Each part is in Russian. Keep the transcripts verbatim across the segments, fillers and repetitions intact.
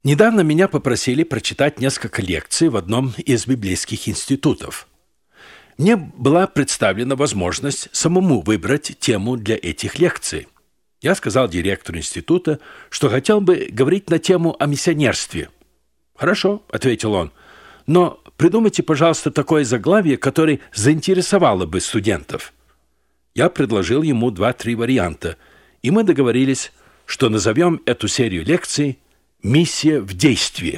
Недавно меня попросили прочитать несколько лекций в одном из библейских институтов. Мне была представлена возможность самому выбрать тему для этих лекций. Я сказал директору института, что хотел бы говорить на тему о миссионерстве. «Хорошо», — ответил он, — «но придумайте, пожалуйста, такое заглавие, которое заинтересовало бы студентов». Я предложил ему два-три варианта, и мы договорились, что назовем эту серию лекций «Миссия в действии».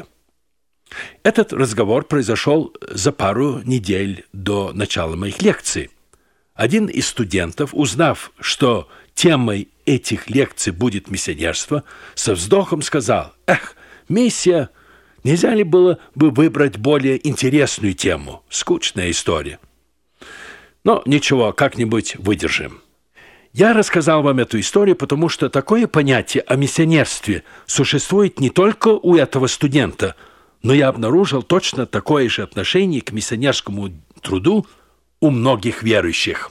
Этот разговор произошел за пару недель до начала моих лекций. Один из студентов, узнав, что темой этих лекций будет миссионерство, со вздохом сказал: «Эх, миссия, нельзя ли было бы выбрать более интересную тему? Скучная история». Но ничего, как-нибудь выдержим. Я рассказал вам эту историю, потому что такое понятие о миссионерстве существует не только у этого студента, но я обнаружил точно такое же отношение к миссионерскому труду у многих верующих.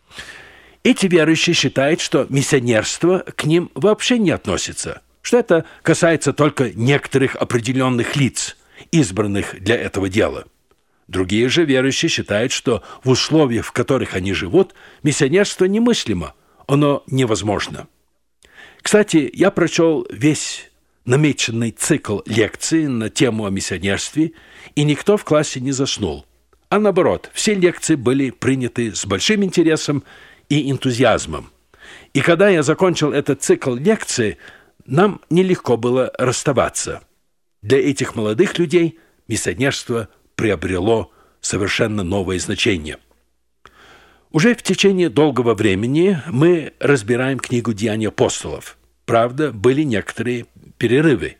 Эти верующие считают, что миссионерство к ним вообще не относится, что это касается только некоторых определенных лиц, избранных для этого дела. Другие же верующие считают, что в условиях, в которых они живут, миссионерство немыслимо, оно невозможно. Кстати, я прочел весь намеченный цикл лекций на тему о миссионерстве, и никто в классе не заснул. А наоборот, все лекции были приняты с большим интересом и энтузиазмом. И когда я закончил этот цикл лекций, нам нелегко было расставаться. Для этих молодых людей миссионерство приобрело совершенно новое значение. Уже в течение долгого времени мы разбираем книгу «Деяния апостолов». Правда, были некоторые перерывы.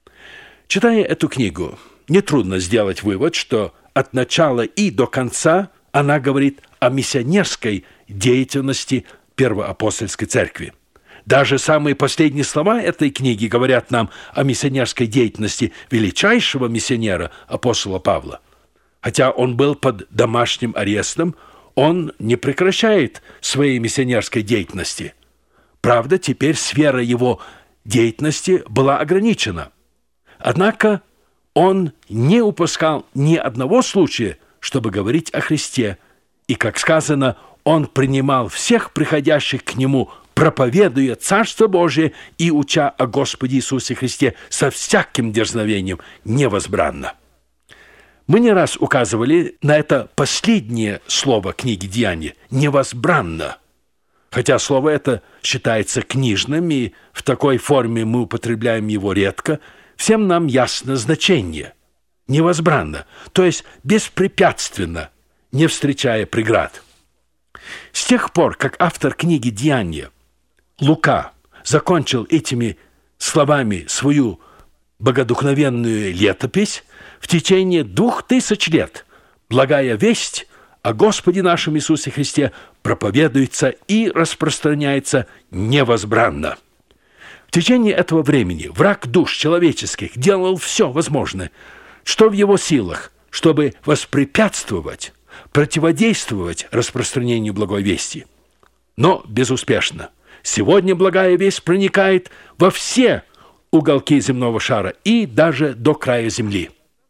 Читая эту книгу, нетрудно сделать вывод, что от начала и до конца она говорит о миссионерской деятельности Первоапостольской церкви. Даже самые последние слова этой книги говорят нам о миссионерской деятельности величайшего миссионера, апостола Павла. Хотя он был под домашним арестом, он не прекращает своей миссионерской деятельности. Правда, теперь сфера его деятельности была ограничена. Однако он не упускал ни одного случая, чтобы говорить о Христе, и, как сказано, он принимал всех приходящих к нему, проповедуя Царство Божие и уча о Господе Иисусе Христе со всяким дерзновением невозбранно. Мы не раз указывали на это последнее слово книги «Деяния» – «невозбранно». Хотя слово это считается книжным, и в такой форме мы употребляем его редко, всем нам ясно значение – невозбранно, то есть беспрепятственно, не встречая преград. С тех пор, как автор книги «Деяния» Лука закончил этими словами свою богодухновенную летопись, в течение двух тысяч лет благая весть о Господе нашем Иисусе Христе проповедуется и распространяется невозбранно. В течение этого времени враг душ человеческих делал все возможное, что в его силах, чтобы воспрепятствовать, противодействовать распространению благой вести. Но безуспешно. Сегодня благая весть проникает во все уголки земного шара и даже до края земли.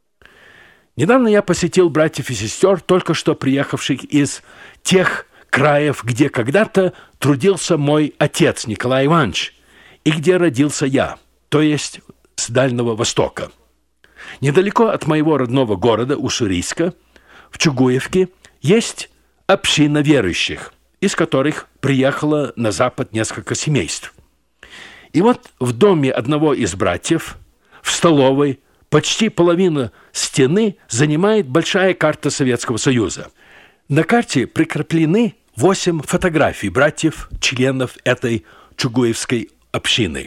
Недавно я посетил братьев и сестер, только что приехавших из тех краев, где когда-то трудился мой отец Николай Иванович, и где родился я, то есть с Дальнего Востока. Недалеко от моего родного города Уссурийска, в Чугуевке, есть община верующих, из которых приехало на запад несколько семейств. И вот в доме одного из братьев, в столовой, почти половина стены занимает большая карта Советского Союза. На карте прикреплены восемь фотографий братьев, членов этой чугуевской общины.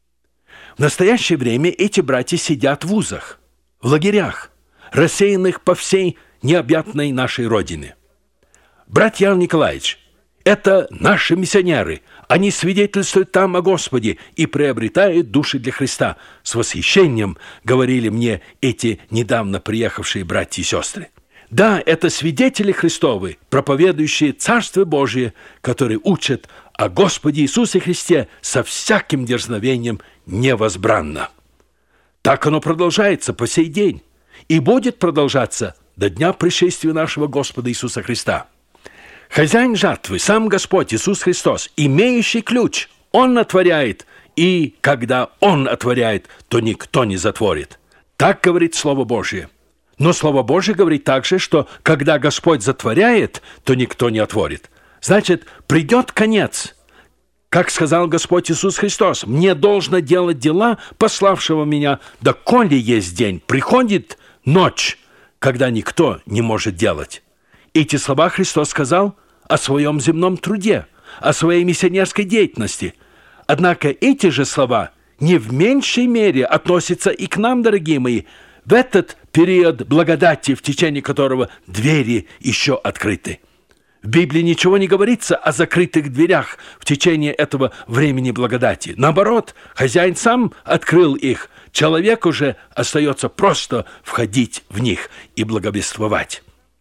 В настоящее время эти братья сидят в вузах, в лагерях, рассеянных по всей необъятной нашей родине. Братья Николаевич, это наши миссионеры. Они свидетельствуют там о Господе и приобретают души для Христа. С восхищением говорили мне эти недавно приехавшие братья и сестры. Да, это свидетели Христовы, проповедующие Царство Божие, которые учат о Господе Иисусе Христе со всяким дерзновением невозбранно. Так оно продолжается по сей день и будет продолжаться до дня пришествия нашего Господа Иисуса Христа. Хозяин жатвы, сам Господь Иисус Христос, имеющий ключ, Он отворяет, и когда Он отворяет, то никто не затворит. Так говорит Слово Божие. Но Слово Божие говорит также, что когда Господь затворяет, то никто не отворит. Значит, придет конец. Как сказал Господь Иисус Христос, «Мне должно делать дела пославшего меня, да коли есть день, приходит ночь, когда никто не может делать». Эти слова Христос сказал о своем земном труде, о своей миссионерской деятельности. Однако эти же слова не в меньшей мере относятся и к нам, дорогие мои, в этот период благодати, в течение которого двери еще открыты. В Библии ничего не говорится о закрытых дверях в течение этого времени благодати. Наоборот, хозяин сам открыл их. Человек уже остается просто входить в них и благовествовать.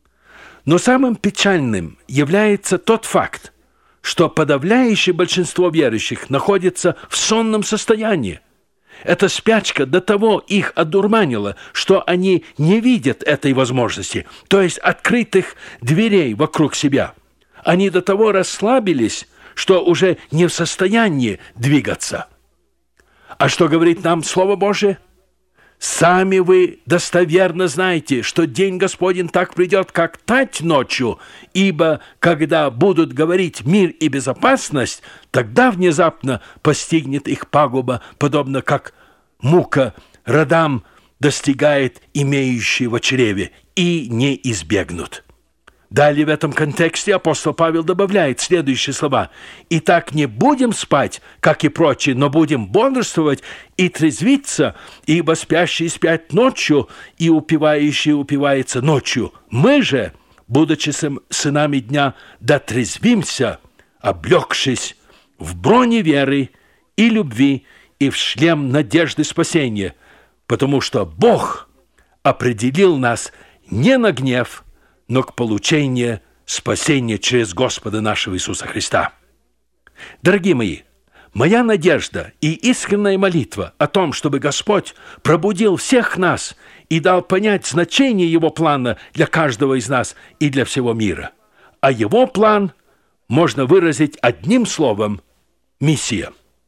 Но самым печальным является тот факт, что подавляющее большинство верующих находится в сонном состоянии. Эта спячка до того их одурманила, что они не видят этой возможности, то есть открытых дверей вокруг себя. Они до того расслабились, что уже не в состоянии двигаться. А что говорит нам Слово Божие? «Сами вы достоверно знаете, что день Господень так придет, как тать ночью, ибо когда будут говорить мир и безопасность, тогда внезапно постигнет их пагуба, подобно как мука родам достигает имеющие в чреве, и не избегнут». Далее в этом контексте апостол Павел добавляет следующие слова: «Итак, не будем спать, как и прочие, но будем бодрствовать и трезвиться, ибо спящие спят ночью, и упивающие упиваются ночью. Мы же, будучи сынами дня, дотрезвимся, облегшись в броне веры и любви и в шлем надежды спасения, потому что Бог определил нас не на гнев, но к получению спасения через Господа нашего Иисуса Христа». Дорогие мои, моя надежда и искренняя молитва о том, чтобы Господь пробудил всех нас и дал понять значение Его плана для каждого из нас и для всего мира. А Его план можно выразить одним словом – миссия.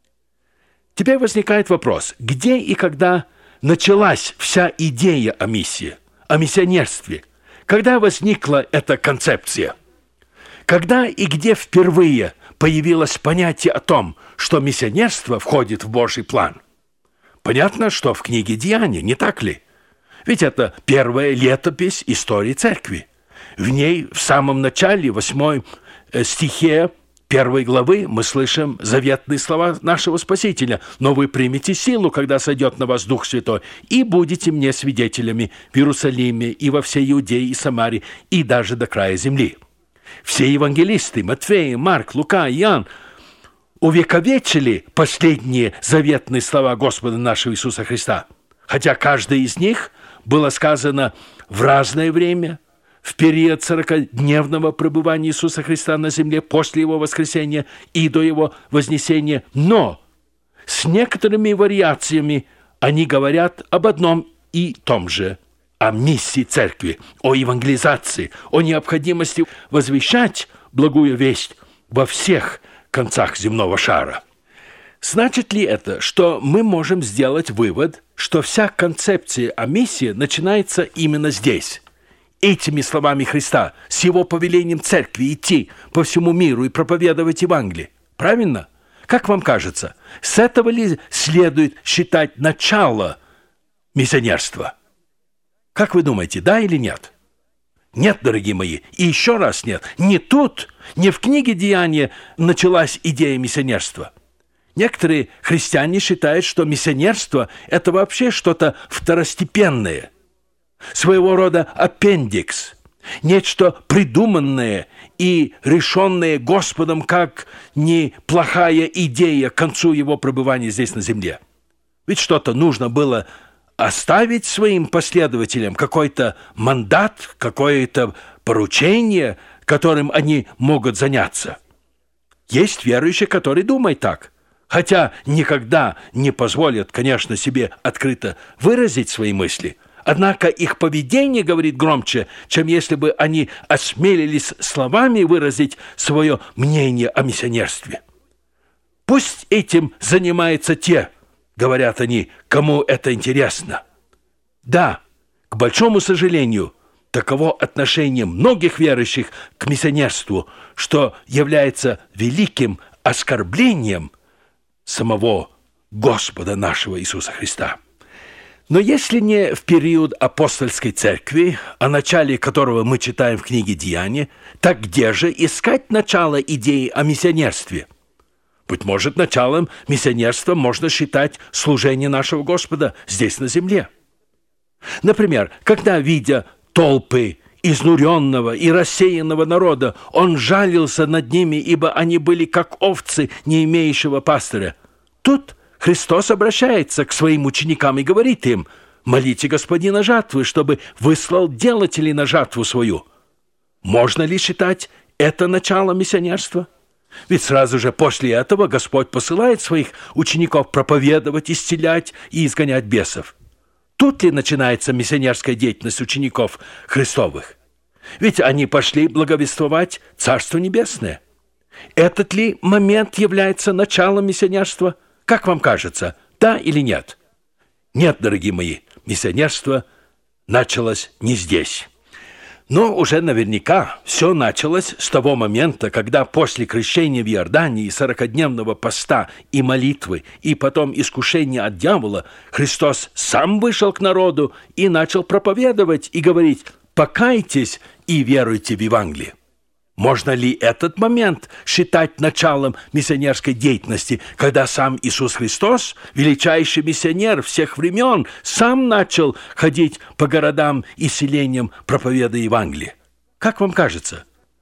Теперь возникает вопрос, где и когда началась вся идея о миссии, о миссионерстве? Когда возникла эта концепция? Когда и где впервые появилось понятие о том, что миссионерство входит в Божий план? Понятно, что в книге «Деяния», не так ли? Ведь это первая летопись истории церкви. В ней в самом начале, восьмой стихе первой главы, мы слышим заветные слова нашего Спасителя: «Но вы примете силу, когда сойдет на вас Дух Святой, и будете мне свидетелями в Иерусалиме и во всей Иудее и Самарии, и даже до края земли». Все евангелисты, Матфей, Марк, Лука, Иоанн, увековечили последние заветные слова Господа нашего Иисуса Христа, хотя каждое из них было сказано в разное время, в период сорокадневного пребывания Иисуса Христа на земле, после Его воскресения и до Его вознесения. Но с некоторыми вариациями они говорят об одном и том же: о миссии церкви, о евангелизации, о необходимости возвещать благую весть во всех концах земного шара. Значит ли это, что мы можем сделать вывод, что вся концепция о миссии начинается именно здесь, этими словами Христа, с Его повелением церкви идти по всему миру и проповедовать Евангелие? Правильно? Как вам кажется, с этого ли следует считать начало миссионерства? Как вы думаете, да или нет? Нет, дорогие мои, и еще раз нет. Не тут, не в книге «Деяния» началась идея миссионерства. Некоторые христиане считают, что миссионерство – это вообще что-то второстепенное, своего рода аппендикс, нечто придуманное и решенное Господом как неплохая идея к концу Его пребывания здесь на земле. Ведь что-то нужно было оставить своим последователям, какой-то мандат, какое-то поручение, которым они могут заняться. Есть верующие, которые думают так. хотя никогда не позволят, конечно, себе открыто выразить свои мысли, однако их поведение говорит громче, чем если бы они осмелились словами выразить свое мнение о миссионерстве. «Пусть этим занимаются те, — говорят они, — кому это интересно». Да, к большому сожалению, таково отношение многих верующих к миссионерству, что является великим оскорблением самого Господа нашего Иисуса Христа. Но если не в период апостольской церкви, о начале которого мы читаем в книге «Деяния», так где же искать начало идеи о миссионерстве? Быть может, началом миссионерства можно считать служение нашего Господа здесь на земле. Например, когда, видя толпы изнуренного и рассеянного народа, он жалился над ними, ибо они были как овцы, не имеющего пастыря. Тут Христос обращается к своим ученикам и говорит им: «Молите Господина жатвы, чтобы выслал делателей на жатву свою». Можно ли считать это начало миссионерства? Ведь сразу же после этого Господь посылает своих учеников проповедовать, исцелять и изгонять бесов. Тут ли начинается миссионерская деятельность учеников Христовых? Ведь они пошли благовествовать Царство Небесное. Этот ли момент является началом миссионерства? Как вам кажется, да или нет? Нет, дорогие мои, миссионерство началось не здесь. Но уже наверняка все началось с того момента, когда после крещения в Иордании, сорокадневного поста и молитвы, и потом искушения от дьявола, Христос сам вышел к народу и начал проповедовать и говорить: «Покайтесь и веруйте в Евангелие». Можно ли этот момент считать началом миссионерской деятельности, когда сам Иисус Христос, величайший миссионер всех времен, сам начал ходить по городам и селениям, проповедуя Евангелие? Как вам кажется?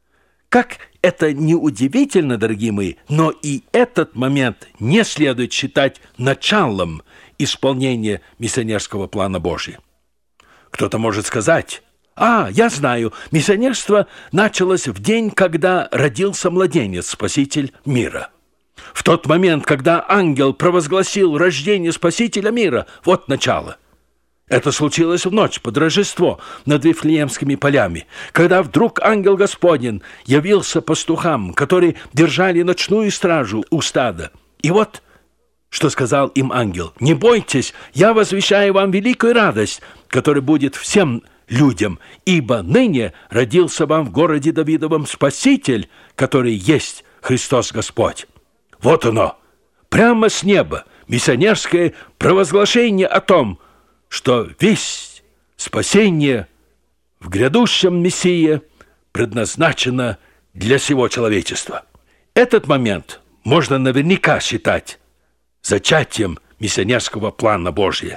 Как это не удивительно, дорогие мои, но и этот момент не следует считать началом исполнения миссионерского плана Божия. Кто-то может сказать: «А, я знаю, миссионерство началось в день, когда родился младенец, Спаситель мира. В тот момент, когда ангел провозгласил рождение Спасителя мира, вот начало. Это случилось в ночь под Рождество над Вифлеемскими полями, когда вдруг ангел Господень явился пастухам, которые держали ночную стражу у стада. И вот что сказал им ангел: «Не бойтесь, я возвещаю вам великую радость, которая будет всем людям, ибо ныне родился вам в городе Давидовом Спаситель, который есть Христос Господь». Вот оно, прямо с неба, миссионерское провозглашение о том, что весть спасения в грядущем Мессии предназначена для всего человечества. Этот момент можно наверняка считать зачатием миссионерского плана Божия.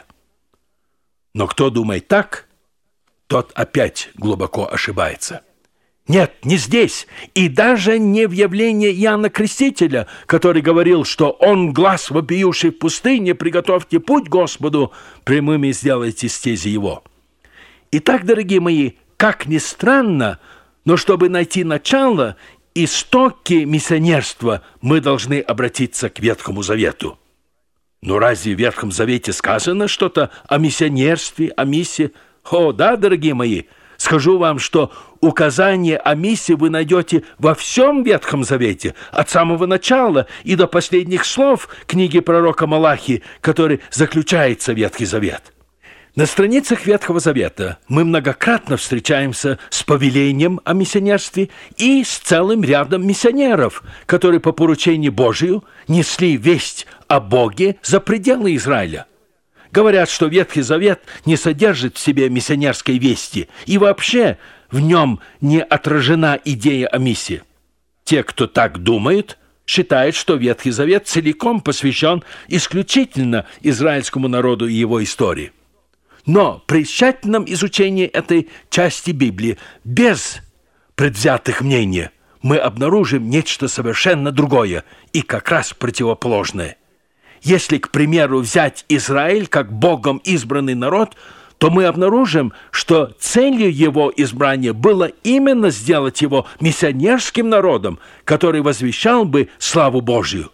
Но кто думает так, тот опять глубоко ошибается. Нет, не здесь, и даже не в явлении Иоанна Крестителя, который говорил, что он глас вопиющий в пустыне: «Приготовьте путь Господу, прямыми сделайте стези его». Итак, дорогие мои, как ни странно, но чтобы найти начало, истоки миссионерства, мы должны обратиться к Ветхому Завету. Но разве в Ветхом Завете сказано что-то о миссионерстве, о миссии? О, да, дорогие мои, скажу вам, что указание о миссии вы найдете во всем Ветхом Завете, от самого начала и до последних слов книги пророка Малахии, который заключается Ветхий Завет. На страницах Ветхого Завета мы многократно встречаемся с повелением о миссионерстве и с целым рядом миссионеров, которые по поручению Божию несли весть о Боге за пределы Израиля. Говорят, что Ветхий Завет не содержит в себе миссионерской вести, и вообще в нем не отражена идея о миссии. Те, кто так думают, считают, что Ветхий Завет целиком посвящен исключительно израильскому народу и его истории. Но при тщательном изучении этой части Библии, без предвзятых мнений, мы обнаружим нечто совершенно другое и как раз противоположное. Если, к примеру, взять Израиль как Богом избранный народ, то мы обнаружим, что целью его избрания было именно сделать его миссионерским народом, который возвещал бы славу Божию.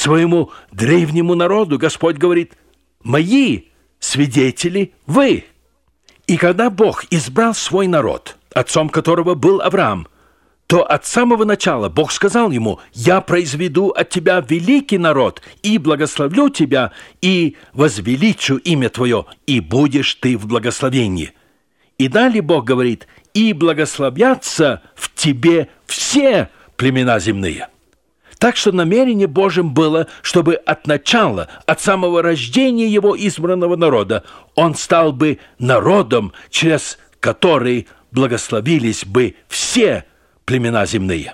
своему древнему народу Господь говорит: «Мои свидетели вы». И когда Бог избрал свой народ, отцом которого был Авраам, то от самого начала Бог сказал ему: «Я произведу от тебя великий народ, и благословлю тебя, и возвеличу имя твое, и будешь ты в благословении». И далее Бог говорит: «И благословятся в тебе все племена земные». Так что намерение Божьим было, чтобы от начала, от самого рождения его избранного народа, он стал бы народом, через который благословились бы все племена земные.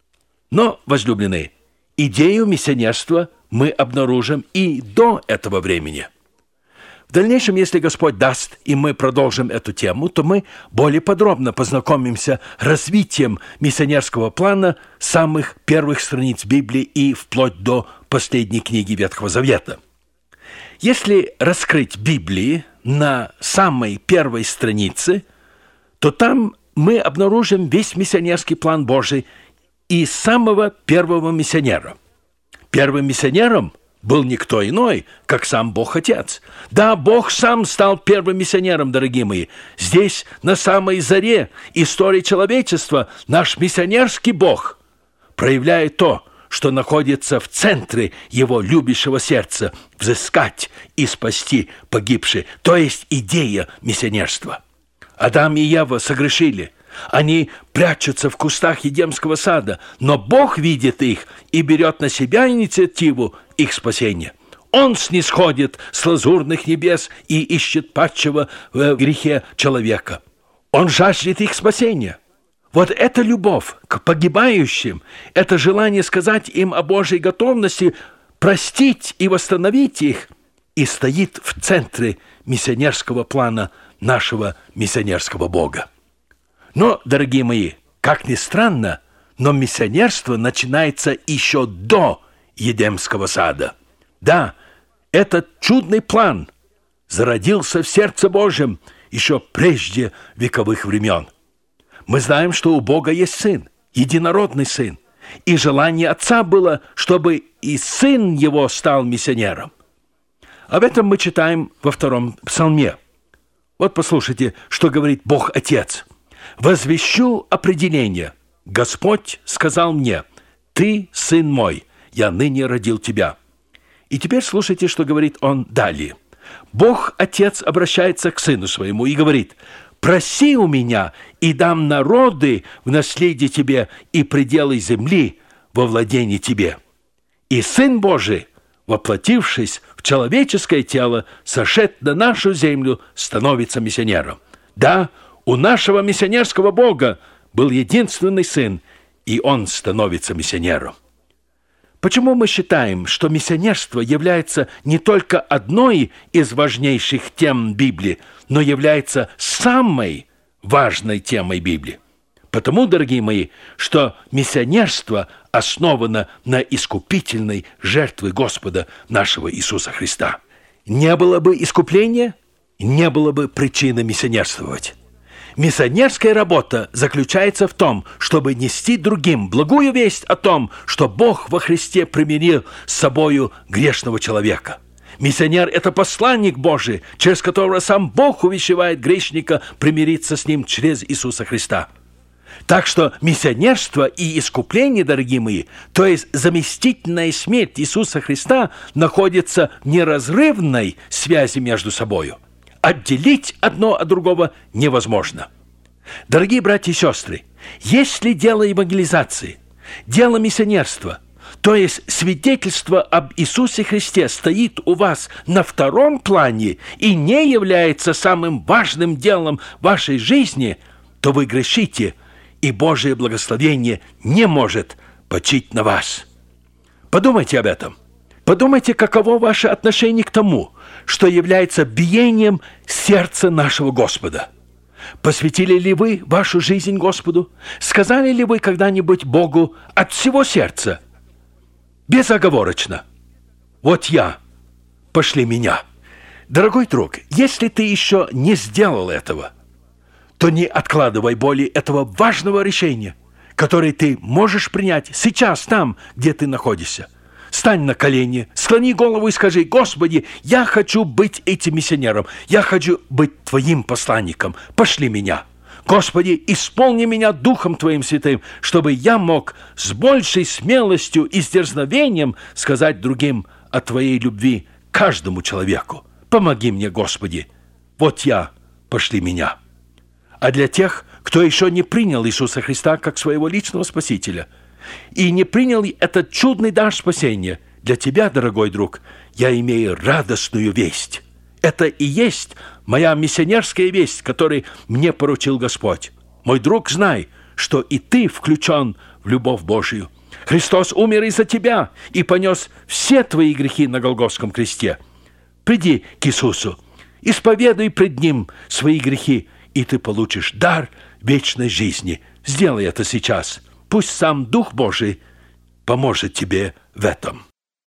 Но, возлюбленные, идею миссионерства мы обнаружим и до этого времени. В дальнейшем, если Господь даст, и мы продолжим эту тему, то мы более подробно познакомимся с развитием миссионерского плана с самых первых страниц Библии и вплоть до последней книги Ветхого Завета. Если раскрыть Библию на самой первой странице, то там мы обнаружим весь миссионерский план Божий и самого первого миссионера. Первым миссионером был никто иной, как сам Бог Отец. Да, Бог сам стал первым миссионером, дорогие мои. Здесь, на самой заре истории человечества, наш миссионерский Бог проявляет то, что находится в центре его любящего сердца – взыскать и спасти погибших, то есть идея миссионерства. Адам и Ева согрешили. Они прячутся в кустах Едемского сада, но Бог видит их и берет на себя инициативу их спасения. Он снисходит с лазурных небес и ищет падшего в грехе человека. Он жаждет их спасения. Вот эта любовь к погибающим, это желание сказать им о Божьей готовности простить и восстановить их, и стоит в центре миссионерского плана нашего миссионерского Бога. Но, дорогие мои, как ни странно, но миссионерство начинается еще до Едемского сада. Да, этот чудный план зародился в сердце Божьем еще прежде вековых времен. Мы знаем, что у Бога есть Сын, единородный Сын, и желание Отца было, чтобы и Сын Его стал миссионером. Об этом мы читаем во втором псалме. Вот послушайте, что говорит Бог Отец. «Возвещу определение. Господь сказал мне: ты, сын мой, я ныне родил тебя». И теперь слушайте, что говорит он далее. Бог Отец обращается к Сыну Своему и говорит: «Проси у меня, и дам народы в наследие тебе, и пределы земли во владение тебе». И Сын Божий, воплотившись в человеческое тело, сошед на нашу землю, становится миссионером. Да, у нашего миссионерского Бога был единственный Сын, и Он становится миссионером. Почему мы считаем, что миссионерство является не только одной из важнейших тем Библии, но является самой важной темой Библии? Потому, дорогие мои, что миссионерство основано на искупительной жертве Господа нашего Иисуса Христа. Не было бы искупления, не было бы причины миссионерствовать. Миссионерская работа заключается в том, чтобы нести другим благую весть о том, что Бог во Христе примирил с собою грешного человека. Миссионер – это посланник Божий, через которого сам Бог увещевает грешника примириться с ним через Иисуса Христа. Так что миссионерство и искупление, дорогие мои, то есть заместительная смерть Иисуса Христа, находятся в неразрывной связи между собою. Отделить одно от другого невозможно. Дорогие братья и сестры, если дело евангелизации, дело миссионерства, то есть свидетельство об Иисусе Христе стоит у вас на втором плане и не является самым важным делом вашей жизни, то вы грешите, и Божие благословение не может почить на вас. Подумайте об этом. Подумайте, каково ваше отношение к тому, что является биением сердца нашего Господа. Посвятили ли вы вашу жизнь Господу? Сказали ли вы когда-нибудь Богу от всего сердца, безоговорочно: «Вот я, пошли меня»? Дорогой друг, если ты еще не сделал этого, то не откладывай более этого важного решения, которое ты можешь принять сейчас там, где ты находишься. Стань на колени, склони голову и скажи: «Господи, я хочу быть этим миссионером, я хочу быть Твоим посланником, пошли меня». Господи, исполни меня Духом Твоим Святым, чтобы я мог с большей смелостью и с дерзновением сказать другим о Твоей любви каждому человеку. Помоги мне, Господи. Вот я, пошли меня. А для тех, кто еще не принял Иисуса Христа как своего личного Спасителя и не принял этот чудный дар спасения, для тебя, дорогой друг, я имею радостную весть. Это и есть моя миссионерская весть, которую мне поручил Господь. Мой друг, знай, что и ты включен в любовь Божию. Христос умер из-за тебя и понес все твои грехи на Голгофском кресте. Приди к Иисусу, исповедуй пред Ним свои грехи, и ты получишь дар вечной жизни. Сделай это сейчас. Пусть сам Дух Божий поможет тебе в этом.